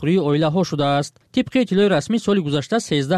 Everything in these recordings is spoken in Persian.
дастури оилаҳо шудааст. тибқи иттилои расмӣ соли гузашта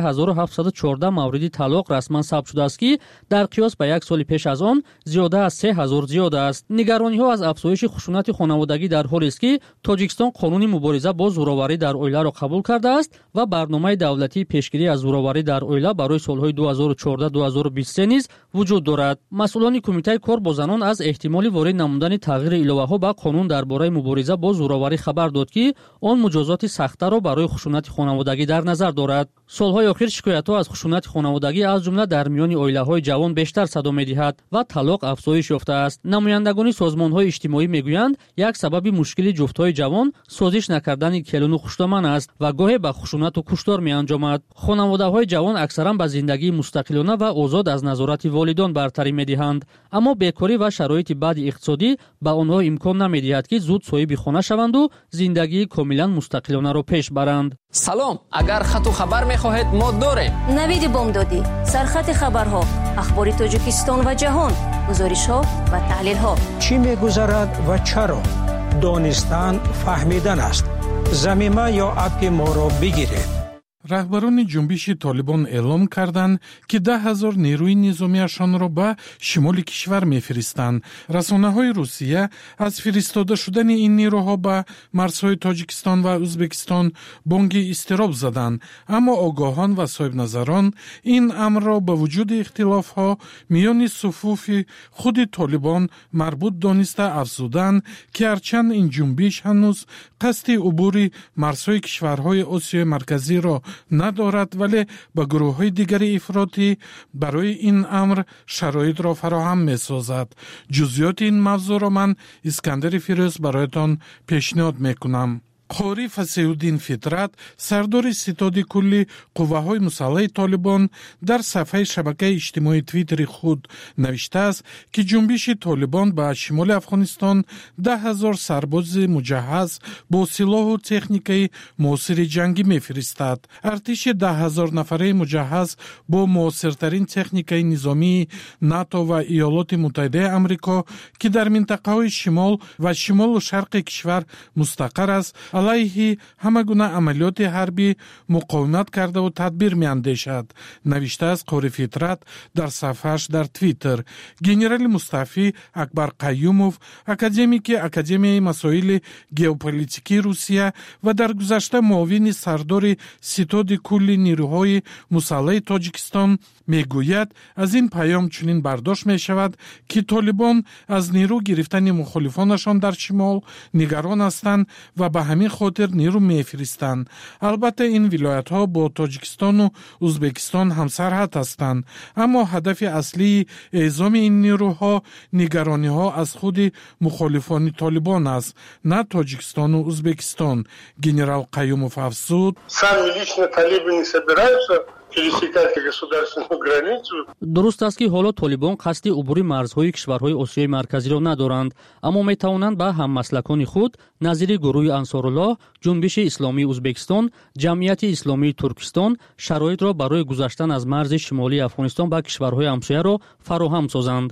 13714 мавриди талоқ расман сабт шудааст, ки дар қиёс ба як соли пеш аз он зиёда аз 3000 зиёд аст. нигарониҳо аз афзоиши хушунати хонаводагӣ дар ҳолест, ки Тоҷикистон қонуни мубориза бо зӯроварӣ дар оиларо қабул кардааст ва барномаи давлатии пешгирӣ аз зӯроварӣ дар оила барои солҳои 2014-2023 низ вуҷуд дорад. масъулони кумитаи кор бо занон аз эҳтимоли ворид намудани тағйири иловаҳо ба қонун дар бораи мубориза бо зӯроварӣ хабар дод, ки он муҷозоти сахтаро барои хушунати хонаводагӣ дар назар дорад. солҳои охир шикоятҳо аз хушунати хонаводагӣ аз ҷумла дар миёни оилаҳои ҷавон бештар садо медиҳад ва талоқ афзоиш ёфтааст. намояндагони созмонҳои иҷтимоӣ мегӯянд, як сабаби мушкили ҷуфтҳои ҷавон созиш накардани келуну хуштоман аст ва гоҳе ба хушунату куштор меанҷомад. хонаводаҳои ҷавон аксаран ба зиндагии мустақилона ва озод аз назорати волидон бартарӣ медиҳанд, аммо бекорӣ ва шароити баъди иқтисодӣ ба онҳо имкон намедиҳад, ки зуд соҳиби хона шаванду зиндагии комилан мустақилонаро пеш баранд. салом, агар хату хабар мехоҳед мо дорем. навиди бомдодӣ, сархати хабарҳо, ахбори Тоҷикистон ва ҷаҳон, гузоришҳо ва таҳлилҳо. чӣ мегузарад ва чаро? донистан фаҳмидан аст. замима ё апи моро бигиред. раҳбарони ҷунбиши «Толибон» эълон карданд, ки 10,000 нерӯи низомиашонро ба шимоли кишвар мефиристанд. расонаҳои Русия аз фиристода шудани ин нерӯҳо ба марзҳои Тоҷикистон ва Ӯзбекистон бонги изтироб заданд, аммо огоҳон ва соҳибназарон ин амрро ба вуҷуди ихтилофҳо миёни суфуфи худи «Толибон» марбут дониста афзуданд, ки ҳарчанд ин ҷунбиш ҳанӯз қасди убури марзҳои кишварҳои Осиёи Марказиро надорад, вале ба гурӯҳҳои дигари ифротӣ барои ин амр шароитро фароҳам месозад. ҷузъиёти ин мавзӯъро ман Искандари Фирӯз бароятон пешниҳод мекунам. қори Фасеҳуддин Фитрат, сардори ситоди кулли қувваҳои мусаллаҳи «Толибон», дар сафҳаи шабакаи иҷтимоии Твиттери худ навиштааст, ки ҷунбиши «Толибон» ба шимоли Афғонистон 10,000 сарбози муҷаҳҳаз бо силоҳу техникаи муосири ҷангӣ мефиристад. артиши 10,000 нафараи муҷаҳҳаз бо муосиртарин техникаи низомии НАТО ва Иёлоти Муттаҳидаи Амрико, ки дар минтақаҳои шимол ва шимолу шарқи кишвар мустақар аст, алайҳи ҳама гуна амалиёти ҳарбӣ муқовимат кардаву тадбир меандешад, навиштааст қори Фитрат дар сафҳааш дар Твиттер. генерали мустаъфӣ Акбар Қайюмов, академики Академияи масоили геополитикии Русия ва дар гузашта муовини сардори ситоди кулли нерӯҳои мусаллаҳи Тоҷикистон мегӯяд, аз ин паём чунин бардошт мешавад, ки «Толибон» аз нерӯ гирифтани мухолифонашон дар шимол нигарон ҳастанд ва ба ҳамин хотир нерӯ мефиристанд. албатта ин вилоятҳо бо Тоҷикистону Ӯзбекистон ҳамсарҳад ҳастанд, аммо ҳадафи аслии эъзоми ин нерӯҳо нигарониҳо аз худи мухолифони «Толибон» аст, на Тоҷикистону Ӯзбекистон. генерал Қаюмов афзуд: сами лично талибы не собираются пересекать государственную границу. дуруст аст, ки ҳоло «Толибон» қасди убури марзҳои кишварҳои Осиёи Марказиро надоранд, аммо метавонанд ба ҳаммаслакони худ назири гурӯҳи Ансоруллоҳ, ҷунбиши исломии Ӯзбекистон, ҷамъияти исломии Туркистон шароитро барои гузаштан аз марзи шимолии Афғонистон ба кишварҳои ҳамсояро фароҳам созанд.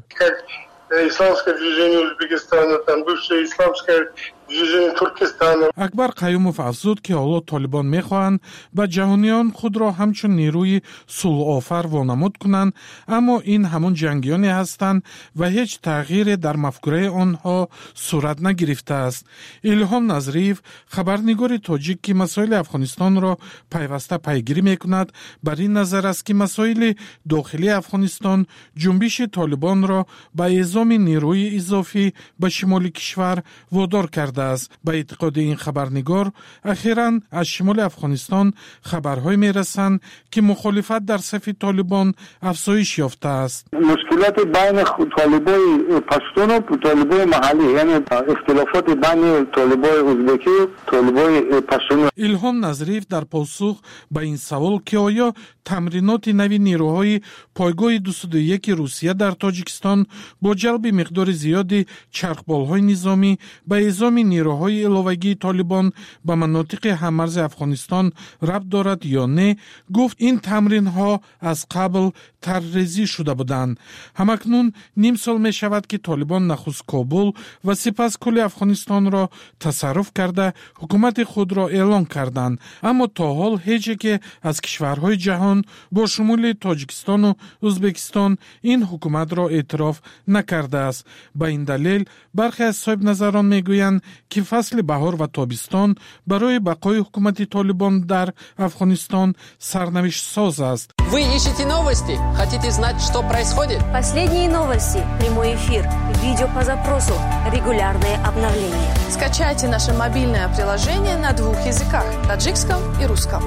Исламское движение Узбекистана, там бывшее исламское движение Туркестана. Акбар Қаюмов афзуд, ки ҳоло «Толибон» мехоҳанд ба ҷаҳониён худро ҳамчун нерӯи сулҳофар вонамуд кунанд, аммо ин ҳамон ҷангиёне ҳастанд ва ҳеҷ тағйире дар мафкураи онҳо сурат нагирифтааст. Илҳом Назриев, хабарнигори тоҷик, ки масоили Афғонистонро пайваста пайгирӣ мекунад, бар ин назар аст, ки масоили дохилии Афғонистон ҷунбиши «Толибон»ро ба эъзоми нерӯи изофӣ ба шимоли кишвар водор карда. ба эътиқоди ин хабарнигор, ахиран аз шимоли Афғонистон хабарҳое мерасанд, ки мухолифат дар сафи «Толибон» афзоиш ёфтааст. мушкилоти байни толибои паштуну толибои маҳаллӣ, яъне ихтилофоти байни толибои ӯзбекӣ толибои паштуну. илҳом Назриев дар посух ба ин савол, ки оё тамриноти нави нерӯҳои пойгоҳи 201 Русия дар Тоҷикистон бо ҷалби миқдори зиёди чархболҳои низомӣ ба эъзоми نیروهای الوهگی طالبان به مناطق هممرز افغانستان ربط دارد یا نه، گفت این تمرین ها از قبل طرح‌ریزی شده بودند. همکنون نیم سال می شود که طالبان نخست کابل و سپس کل افغانستان را تصرف کرده حکومت خود را اعلان کردند، اما تا حال هیچ که از کشورهای جهان با شمول تاجیکستان و ازبکستان این حکومت را اعتراف نکرده است. به این دلیل برخی از صاحب نظران میگویند که فصل بهار و تابستان برای بقای حکومت طالبان در افغانستان سرنوشت ساز است. Вы ищете новости? Хотите знать, что происходит? Последние новости, прямой эфир, видео по запросу, регулярные обновления. Скачайте наше мобильное приложение на 2 языках – таджикском и русском.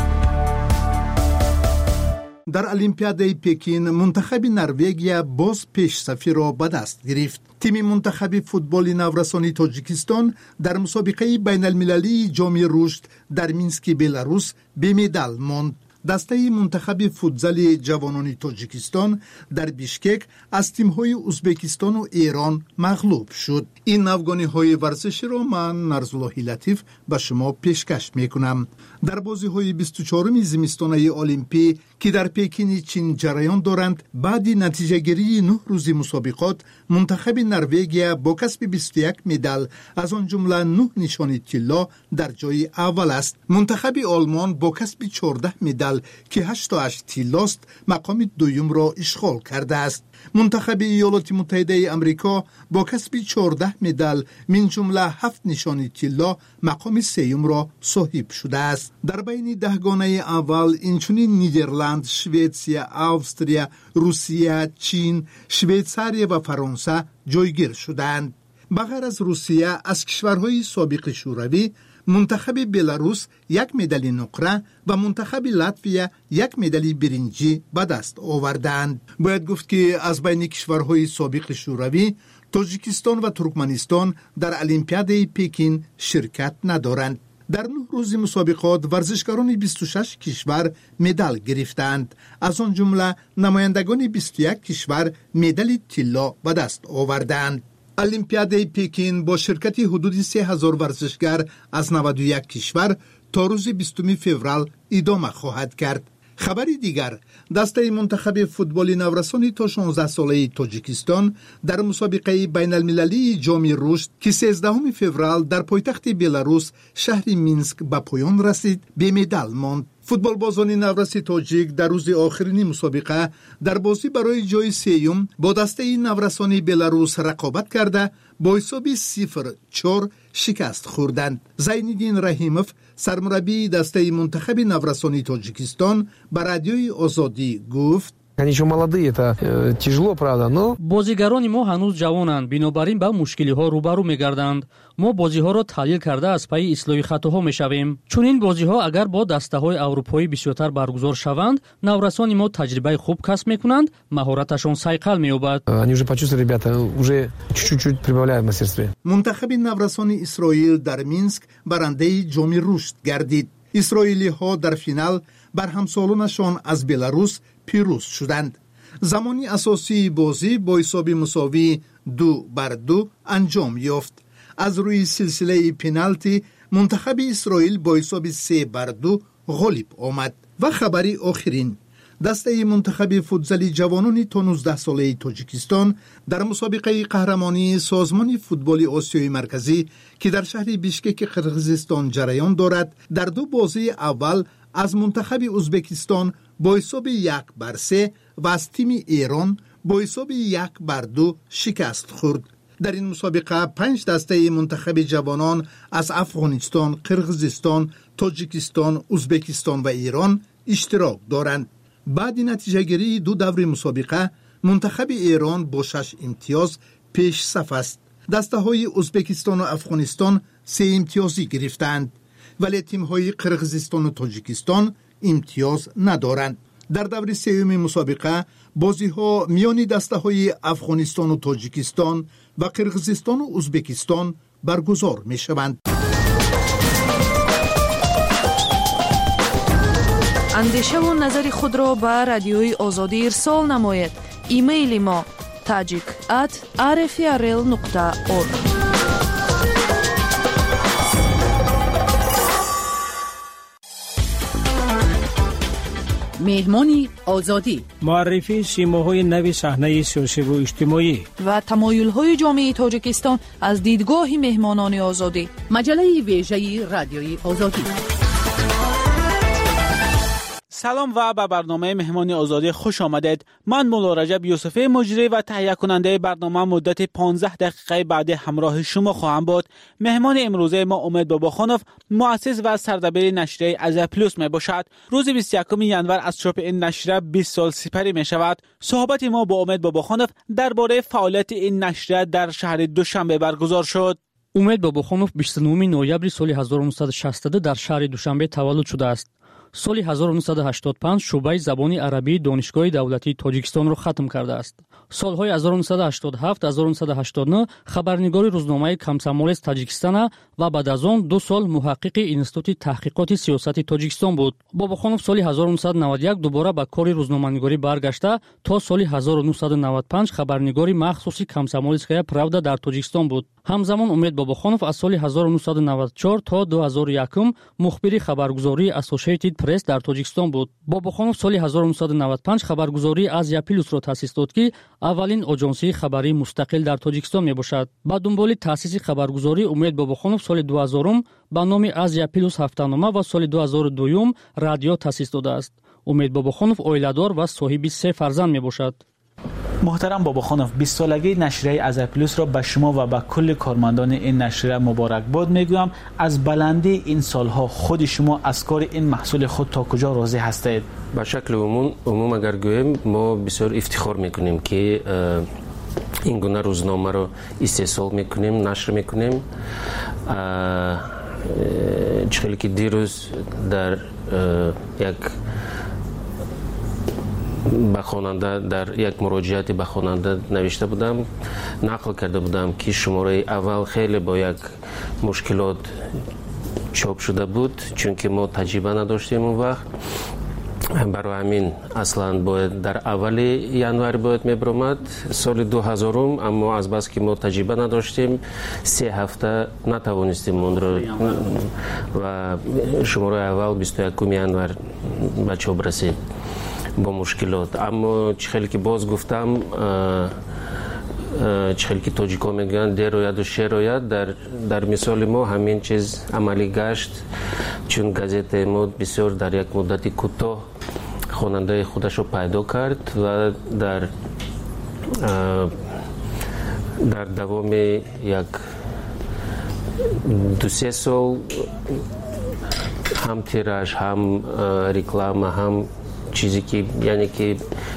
در المپیادهای پکین منتخب نروژیا باز پیش‌صفی را به دست گرفت. تیم منتخب فوتبال نورسانی تاجیکستان در مسابقه بین المللی جام رشد در مینسک بلاروس به مدال ماند. دسته منتخب فوتزال جوانان تاجیکستان در بیشکک از تیم‌های ازبکستان و ایران مغلوب شد. این افغانی‌های ورزشی را من نرزالله لطیف به شما پیشکش می‌کنم. در بازی‌های 24 زمستانه المپی که در پکین چین جریان دارند، بعد نتیجه‌گیری 9 روز مسابقات منتخب نروژیا با کسب 21 مدال از آن جمله 9 نشان طلا در جای اول است. منتخب آلمان با کسب 14 مدال که 8 طلاست مقام دوم را اشغال کرده است. منتخب ایالات متحده آمریکا با کسب 14 مدال من جمله 7 نشان طلا مقام سوم را صاحب شده است. در بین 10 گانه اول اینچنین نیدرلند، شویتسیا، استرالیا، روسیه، چین، شویتزاری و فرانسه جایگیر شدند. بغیر از روسیه از کشورهای سابق شوروی منتخب بلاروس 1 مدال نقره و منتخب لاتویا 1 مدال برنجی به دست آوردند. باید گفت که از بین کشورهای سابق شوروی تاجیکستان و ترکمنستان در المپیاد پکین شرکت ندارند. در 9 روز مسابقات ورزشکاران 26 کشور مدال گرفتند. از آن جمله نمایندگان 21 کشور مدال طلا به دست آوردند. المپیاد پکین با شرکت حدود 3000 ورزشگر از 91 کشور تا روز 20 فوریه ادامه خواهد کرد. خبری دیگر، دسته منتخب فوتبال نورسانی تا 16 ساله تاجیکستان در مسابقه بین المللی جام رشد که 13 فوریه در پایتخت بلاروس شهر مینسک به پایان رسید به مدال ماند. فوتبال بازان نورس تاجیک در روز آخرین مسابقه در بازی برای جای سوم با دسته نورسانی بلاروس رقابت کرده با حساب 0-4 شکست خوردند. زینالدین رحیموف سرمربی دسته منتخب نورسانی تاجیکستان به رادیوی آزادی گفت: Они еще молодые, это тяжело, правда, но... бозигарони мо ҳанӯз ҷавонанд, бинобар ин ба мушкилиҳо рӯбарӯ мегарданд. мо бозиҳоро таҳлил карда аз пайи ислоҳи хатоҳо мешавем. чунин бозиҳо агар бо дастаҳои аврупоӣ бисёртар баргузор шаванд, наврасони мо таҷрибаи хуб касб мекунанд, маҳораташон сайқал меёбад. Они уже почувствовали, ребята, уже чуть-чуть прибавляют в мастерстве. منتخب نورسانی اسرائیل در مینسک برنده جام رشد گردید. اسرائیلی‌ها در فینال بر همسالانشان از بلاروس پیروز شدند. زمانی اساسی بازی با حساب مساوی 2-2 انجام یافت. از روی سلسله پنالتی منتخب اسرائیل با حساب 3-2 غالب آمد. و خبری آخرین، دسته منتخب فوتزال جوانان تا 19 ساله تاجیکستان در مسابقه قهرمانی سازمان فوتبال آسیای مرکزی که در شهر بیشکک قرقیزستان جریان دارد در 2 بازی اول از منتخب ازبکستان با حساب 1-3 و از تیم ایران با حساب 1-2 شکست خورد. در این مسابقه 5 دسته منتخب جوانان از افغانستان، قرقیزستان، تاجیکستان، ازبکستان و ایران اشتراک دارند. بعد نتیجه گیری 2 دور مسابقه منتخب ایران با 6 امتیاز پیش صف است. دسته های ازبکستان و افغانستان 3 امتیازی گرفتند، ولی تیم های قرقیزستان و تاجیکستان امتیاز ندارند. در دور سوم مسابقه بازی ها میان دسته های افغانستان و تاجیکستان و قرقیزستان و ازبکستان برگزار می شوند. اندیشه و نظر خود را به رادیوی آزادی ارسال نماید. ایمیل ما tajik@rfrl.org مهمان آزادی، معرفی سیماهای نوی صحنه سیاسی و اجتماعی و تمایل‌های جامعه تاجیکستان از دیدگاه مهمانان آزادی. مجله ویژه رادیوی آزادی. سلام و به برنامه مهمان آزادی خوش آمدید. من مولا رجب یوسفی مجری و تهیه کننده برنامه مدت 15 دقیقه بعد همراه شما خواهم بود. مهمان امروزه ما امید باباخانوف، مؤسس و سردبیر نشریه آزیا پلوس می باشد. روز 21 ژانویه از چاپ این نشریه 20 سال سپری می شود. صحبت ما با امید باباخانوف درباره فعالیت این نشریه در شهر دوشنبه برگزار شد. امید باباخانوف 29 نوامبر سال 1962 در شهر دوشنبه تولد شده است. سال 1985 شعبه زبان عربی دانشگاه دولتی تاجیکستان را ختم کرده است. سالهای 1987 1989 خبرنگار روزنامه کمسمول تاجیکستان و بعد از آن 2 سال محقق اینستیتوت تحقیقات سیاسی تاجیکستان بود. باباخانوف سال 1991 دوباره به کار روزنامه‌نگاری برگشته تا سال 1995 خبرنگار مخصوصی کمسمولسکایا правда در تاجیکستان بود. همزمان امید باباخانوف از سال 1994 تا 2001 مخبر خبرگزاری اسوسییتد پرس در تاجیکستان بود. باباخانوف سال 1995 خبرگزاری آزیا پلوس را تأسیس داد که اولین آژانسی خبری مستقل در تاجیکستان میباشد. با دنبال تأسیس خبرگزاری امید باباخانوف سال 2000 با نام آزیا پلوس هفته‌نامه و سال 2002 رادیو تأسیس داده است. امید باباخانوف اویلادار و صاحب 3 فرزند میباشد. محترم باباخانوف، 20 سالگی نشریه آزیا پلوس را به شما و به کل کارمندان این نشریه مبارکباد میگویم. از بلندی این سالها خود شما از کار این محصول خود تا کجا راضی هستید؟ به شکل عموم اگر گویم ما بسیار افتخار میکنیم که این گونه روزنامه را استحصال میکنیم، نشر میکنیم. چخیلی که دیروز در یک به خواننده در یک مراجعت به خواننده نوشته بودم، نقل کرده بودم که شماره اول خیلی با یک مشکلات چاپ شده بود چون که ما تجربه نداشتیم اون وقت. برای همین اصلا باید در اول ژانویه باید میبرامد سال 2000 اما از بس که ما تجربه نداشتیم 3 هفته نتوانستیم اون رو و شماره اول 21 ژانویه به چاپ رسید با مشکلات. اما چخیلی که باز گفتم چخیلی که تاجیکا میگن دیر و شیر در مثال ما همین چیز عملی گشت چون گازت ما بسیار در یک مدت کوتاه خواننده خودش رو پیدا کرد و در دوام یک 2-3 سال هم تیراژ هم رکلام هم چیزی که یعنی که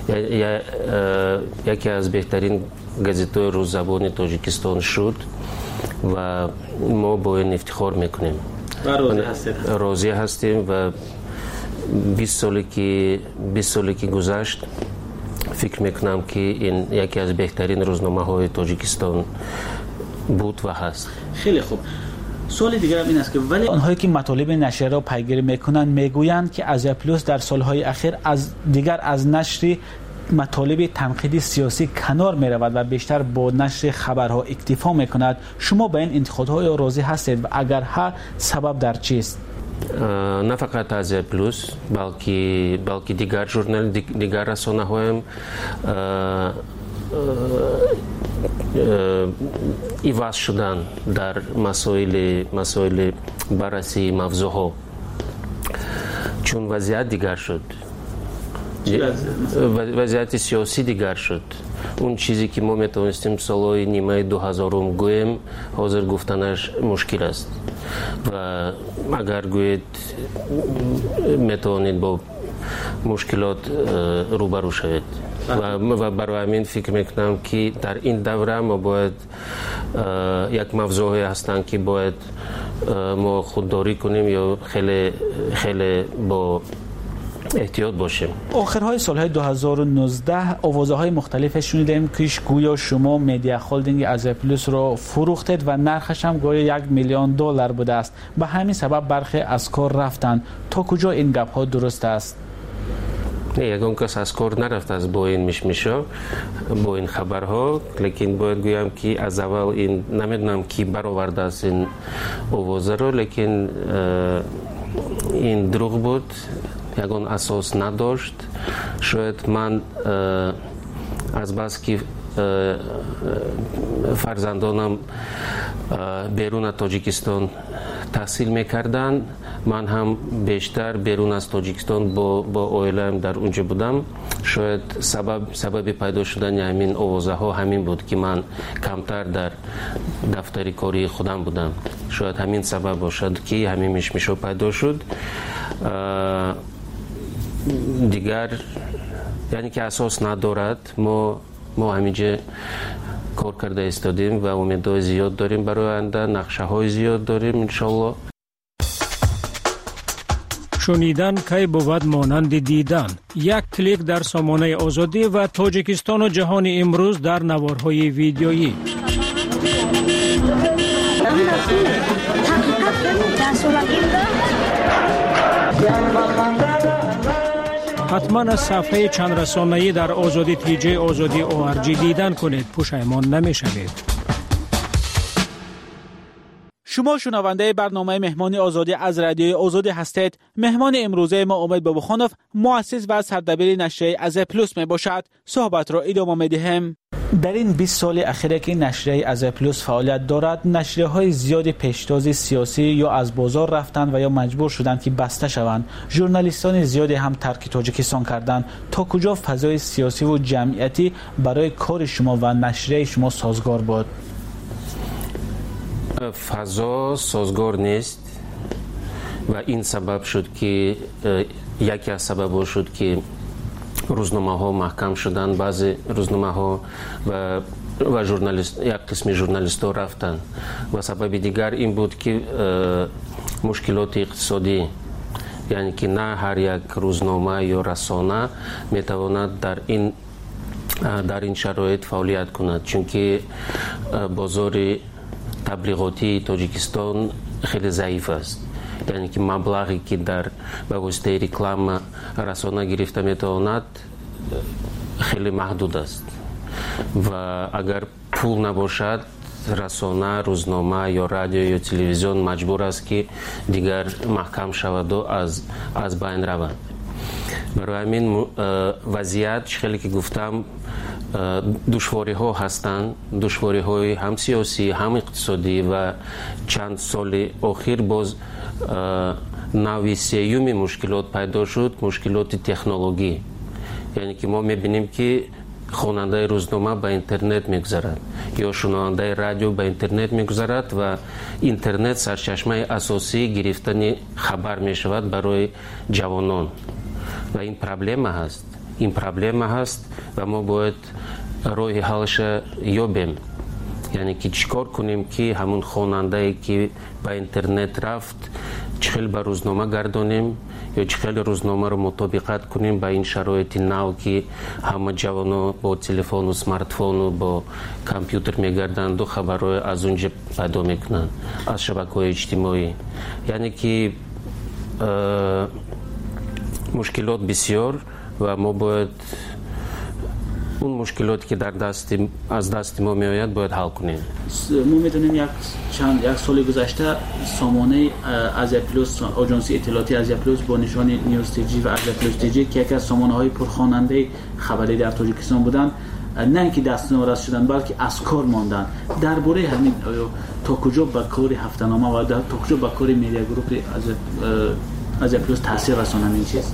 یکی از بهترین گازت‌های روززبان تاجیکستان شد و ما با این افتخار میکنیم و راضی هستیم و 20 سالی که گذشت فکر میکنم که این یکی از بهترین روزنامه‌های تاجیکستان بود و هست. خیلی خوب. سوال دیگر هم این است که ولی آنهایی که مطالب نشریه را پیگیری میکنند میگویند که آزیا پلوس در سالهای اخیر از نشر مطالب تنقیدی سیاسی کنار میرود و بیشتر با نشر خبرها اکتفا میکند. شما به این انتقادهای راضی هستید و اگر ها سبب در چیست؟ نه فقط آزیا پلوس بلکه دیگر ژورنال دیگر رسانه‌ها هم ایواز شدن در مسائل بررسی موضوعها چون وضعیت دیگر شد، وضعیت سیاسی دیگر شد. اون چیزی که ما میتونستیم سالهای نیمه 2000 گویم حاضر گفتنش مشکل است و اگر گوید میتونید با مشکلات روبرو شوید و برای همین فکر میکنم که در این دوره ما باید یک موضوعی هستند که باید ما خودداری کنیم یا خیلی با احتیاط باشیم. آخرهای سالهای 2019 آوازهای مختلف شنیدیم که گویا شما مدیا هولدینگ آزیا پلوس را فروختید و نرخش هم گویا $1 میلیون بوده است. به همین سبب برخی از کار رفتند. تا کجا این گپ ها درست است؟ یگان کس از کار نرفت از با این مشمشا با این خبرها، لیکن باید گویم که از اول این نمیدونم کی برآورده است این آوازه رو، لیکن این دروغ بود. ягон асос надошт. Шояд ман аз бас ки фарзандонам берун аз Тоҷикистон таҳсил мекарданд, ман ҳам бештар берун аз Тоҷикистон бо оилаам дар унҷо будам. Шояд сабаби пайдо шудани ҳамин овозаҳо ҳамин буд, ки ман камтар дар дафтари кори худам будам. Шояд ҳамин сабаб бошад, ки ҳамин мишмишо пайдо шуд. дигар яъне ки асос надорад. мо ҳаминҷа кор карда истодем ва умедҳои зиёд дорем барои оянда, нақшаҳои зиёд дорем иншоалло. шунидан кай бувад монанди дидан. Як клик дар сомонаи озодӣ ва Тоҷикистону ҷаҳони имрӯз дар наворҳои видеоӣ. ҳатман аз сафҳаи чандрасонаӣ дар озодӣ тиҷаи озодӣ ORG дидан кунед, пушаймон намешавед. شما شنونده برنامه مهمان آزادی از رادیوی آزادی هستید. مهمان امروزه ما امید بابخانوف مؤسس و سردبیر نشریه از پلوس می باشد. صحبت را ادامه می‌دهیم. در این 20 سال اخیر که نشریه از پلوس فعالیت دارد، نشریه های زیادی پیشتاز سیاسی یا از بازار رفتند و یا مجبور شدند که بسته شوند. ژورنالیستان زیادی هم ترک تاجیکستان کردند. تا کجا فضای سیاسی و جمعیتی برای کار شما و نشریه شما سازگار بود؟ فضا سازگار نیست و این سبب شد که یکی از سبب شد که روزنامه ها محکم شدن. بعضی روزنامه ها و یک قسم ژورنالیست ها رفتن و سبب دیگر این بود که مشکلات اقتصادی، یعنی که نه هر یک روزنامه یا رسانه میتواند در این شرایط فعالیت کند، چون که بازار تبلیغاتی تاجیکستان خیلی ضعیف است. یعنی که مبلغی که در به واسطه رکلام رسانه گرفته میتواند خیلی محدود است و اگر پول نباشد رسانه، روزنامه یا رادیو یا تلویزیون مجبور است که دیگر محکم شود و از بین رود. برای همین وضعیت خیلی که گفتم دشواری ها هستند، دشواری های هم سیاسی هم اقتصادی و چند سال اخیر باز نوع سیوم مشکلات پیدا شد، مشکلات تکنولوژی. یعنی که ما میبینیم که خواننده روزنامه به اینترنت میگذرد یا شنونده رادیو به اینترنت میگذرد و اینترنت سرچشمه اساسی گرفتن خبر میشود برای جوانان و این پرابلم هست. این پرابلم هست و ما باید راه حلش یابیم. یعنی که چیکار کنیم که همون خواننده که به اینترنت رفت چخیل به روزنامه گردانیم یا چخیل روزنامه رو مطابقت کنیم با این شرایط نو که همه جوانا با تلفن و سمارتفون و با کامپیوتر میگردند و خبرهای از اونجا پیدا میکنند از شبکه‌های اجتماعی. یعنی که مشکلات بسیار و ما باید اون مشکلاتی که از دست ما میآید باید حل کنیم. ما میدونیم یک سال گذشته سامانه از پلوس، آژانس اطلاعاتی از پلوس با نشان نیوز تیجی و از پلوس تیجی که یکی از سامانه های پرخواننده خبری در تاجیکستان بودند، نه اینکه دست ناراض شدن بلکه از کار ماندن. درباره همین تا کجا به کار هفته‌نامه و تا کجا به کار میدیا گروپ از پلوس تاثیر رسانند این چیز؟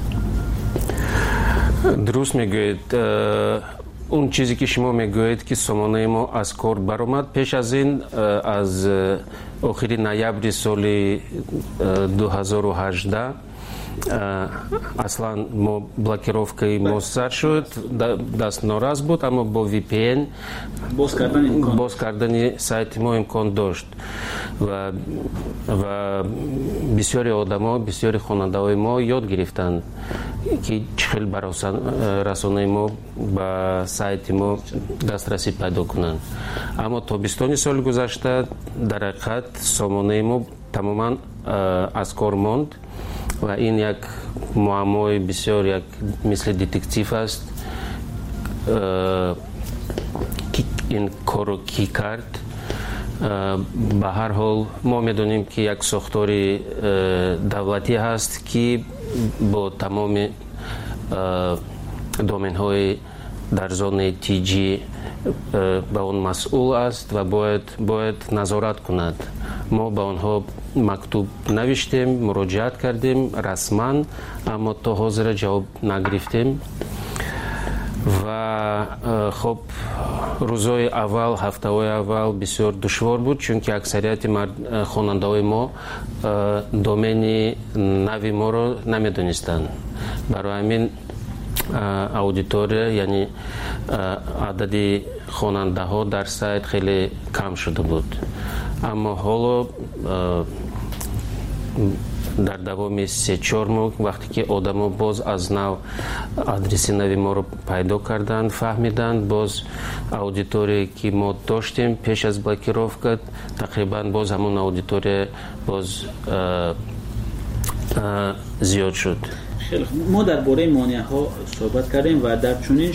درست میگوید. اون چیزی که شما میگوید که سامانه ما از کار برآمد، پیش از این از آخر نوامبر سال 2018 اصلا ما بلاکировкаи ما سر شد، دست ناراض بود، اما با VPN باز کردن سایت ما امکان داشت و بسیاری آدما، بسیاری خواننده‌های ما یاد گرفتند که چخیل برای رسانه ما به سایت ما دسترسی پیدا کنند. اما تابستان سال گذشته در حقیقت سامانه ما تماما از کار ماند و این یک معمای بسیار یک مثل دتکتیو است که این کارو کی کرد. به هر حال ما میدونیم که یک ساختار دولتی هست که با تمام دومین‌های در زون تیجی به اون مسئول است و باید نظارت کند. ما به آنها مکتوب نوشتیم، مراجعت کردیم رسما، اما تا حاضر جواب نگرفتیم و خب روزهای اول، هفته‌های اول بسیار دشوار بود، چون که اکثریت خواننده‌های ما دومین نوی ما رو نمیدونستند. برای همین аудитория, یعنی عدد خواننده ها در سایت خیلی کم شده بود. اما حالا در دوام 3-4 ماه وقتی که آدم باز از نو آدرس نوی ما رو پیدا کردند، فهمیدند، باز аудитория که ما داشتیم پیش از بلاکировка تقریبا باز همون аудитория باز زیاد شد. ما درباره مانع ها صحبت کردیم و در چنین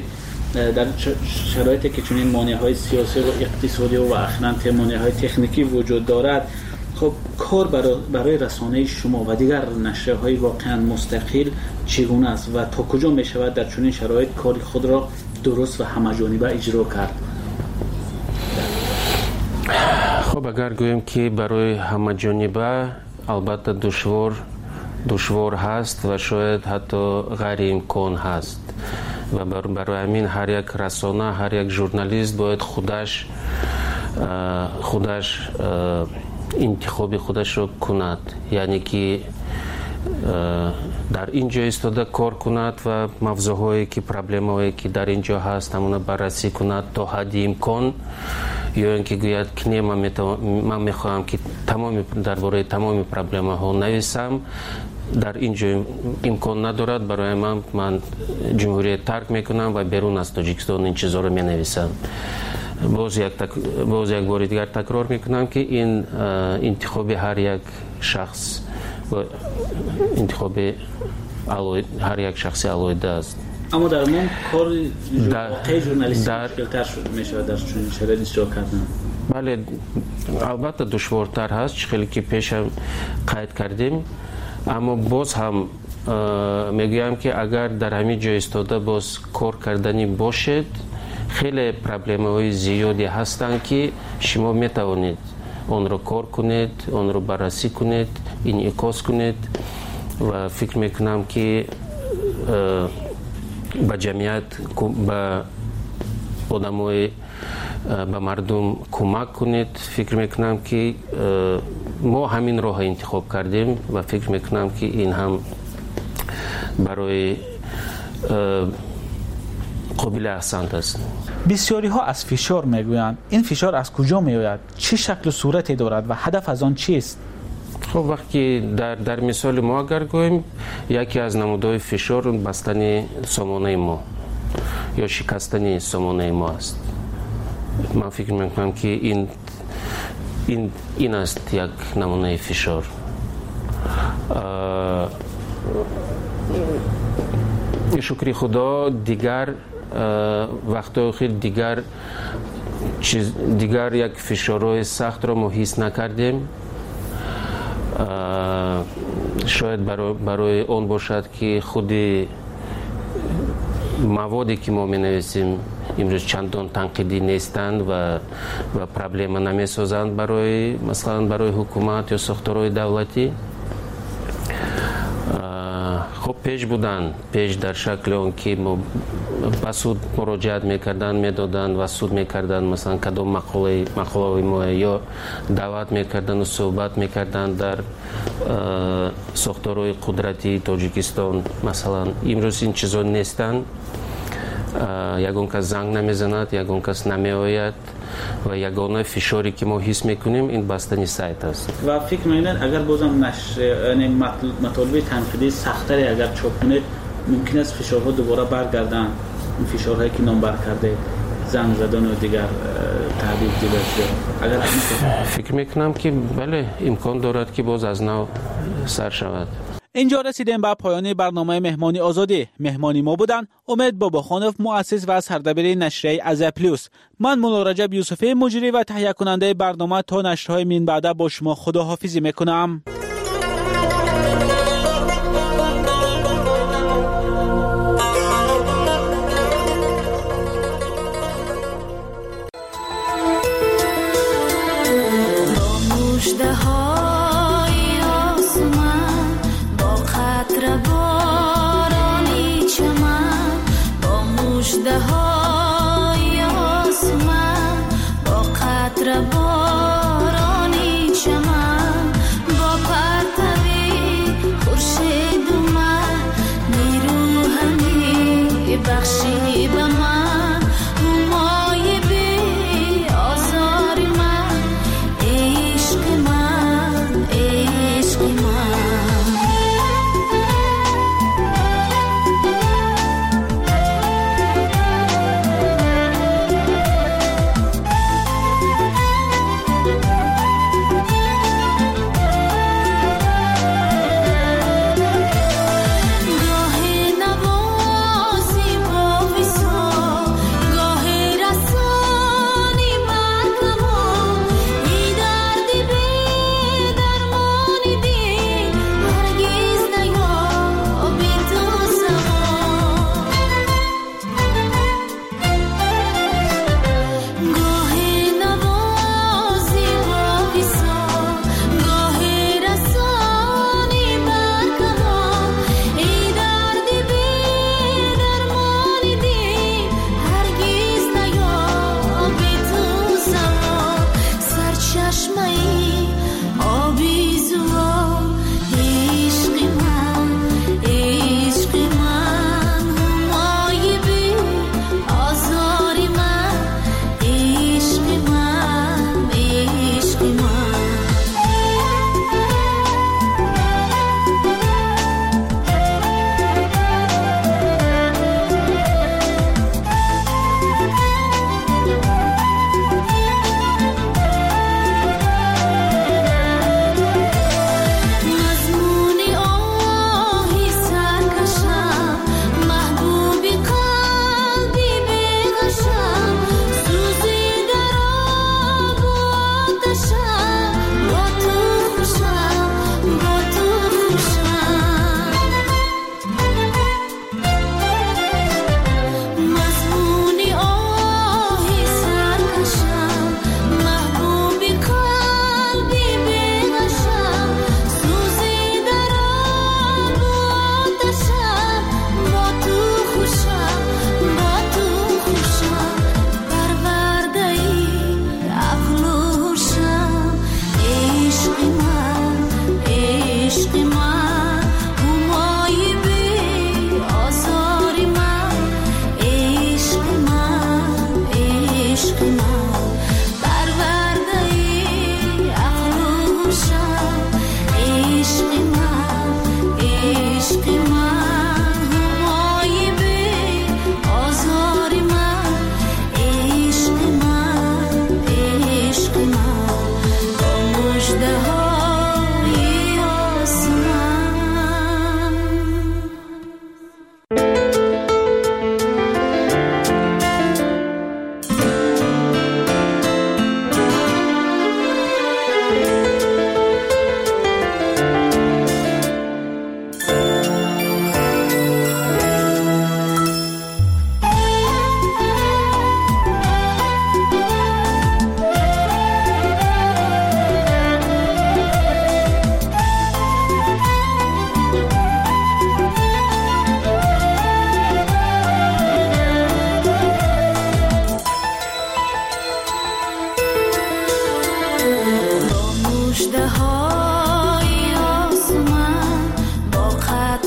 شرایطی که چنین مانع های سیاسی و اقتصادی و اخلاً مانع های تکنیکی وجود دارد، خب کار برای رسانه شما و دیگر نشریه‌های واقعاً مستقل چگونه است و تا کجا می شود در چنین شرایط کار خود را درست و همه‌جانبه اجرا کرد؟ خب اگر گوییم که برای همه‌جانبه البته دشوار هست و شاید حتی غیر امکان هست و برای همین هر یک رسانه، هر یک ژورنالیست باید خودش انتخاب خودش رو کند، یعنی که در اینجا ایستاده کار کند و موضوعهایی که پرابلم‌هایی که در اینجا هست همون بررسی کند تا حد امکان، یا اینکه گوید که نه من میخواهم که درباره تمام پرابلم‌ها نویسم، در اینجا امکان ندارد، برای من جمهوری ترک میکنم و بیرون از تاجیکستان این چیزا رو مینویسم. باز یک بار دیگر تکرار میکنم که این انتخاب هر یک شخص و انتخاب هر یک شخصی علایده است. اما در من کار واقعی ژورنالیستی مشکل‌تر میشه در چنین شرایطی اجرا کردن. بله البته دشوارتر هست، خیلی که پیش هم قید کردیم، اما باز هم میگویم که اگر در همین جای ایستاده باز کار کردنی باشد، خیلی پرابلم‌های زیادی هستند که شما میتوانید آن را کار کنید، آن را بررسی کنید، انعکاس کنید و فکر میکنم که به جمعیت، به آدمای، به مردم کمک کنید. فکر میکنم که ما همین راه انتخاب کردیم و فکر میکنم که این هم برای قابل احسنت است. بسیاری ها از فشار میگویند. این فشار از کجا میآید؟ چه شکل و صورتی دارد و هدف از آن چیست؟ خب وقتی در مثال ما اگر گوییم، یکی از نمودهای فشار بستن سامانه ما یا شکستن سامانه ما است. من فکر میکنم که این است یک نمونه فشار. شکر خدا دیگر وقتی خیلی دیگر یک فشارهای سخت را ما حس نکردیم. شاید برای اون باشد که خود موادی که ما می نویسیم امروز چندان تنقیدی نیستند و پرابلم نمی سازند مثلا برای حکومت یا ساختارهای دولتی. خب پیش در شکل اون که ما بسود مراجعت میکردن، میدادن و سود میکردن، مثلا کدام مقاله ما یا دعوت میکردن و صحبت میکردن در ساختارهای قدرتی تاجیکستان. مثلا امروز این چیزا نیستن، یگان کس زنگ نمیزند، یگان کس نمیآید و یگانه فشاری که ما حس میکنیم این بستنی سایت است. و فکر میکنید اگر بازم مطالب تنقیدی سخت‌تری اگر چاپ کنید، ممکن است فشارها دوباره برگردن، این فشارهایی که نام بر کرده، زنگ زدن و دیگر تهدید دیگر. اگر فکر میکنم که بله امکان دارد که باز از نو سر شود. اینجا رسیدیم به پایان برنامه مهمانی آزادی. مهمانی ما بودن امید باباخانوف، مؤسس و سردبیر نشریه ازا پلوس. من مولا رجب یوسفی، مجری و تهیه کننده برنامه. تا نشرهای من بعد با شما خداحافظی میکنم.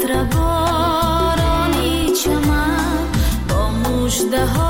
ابر بارانی چمن با مژده ها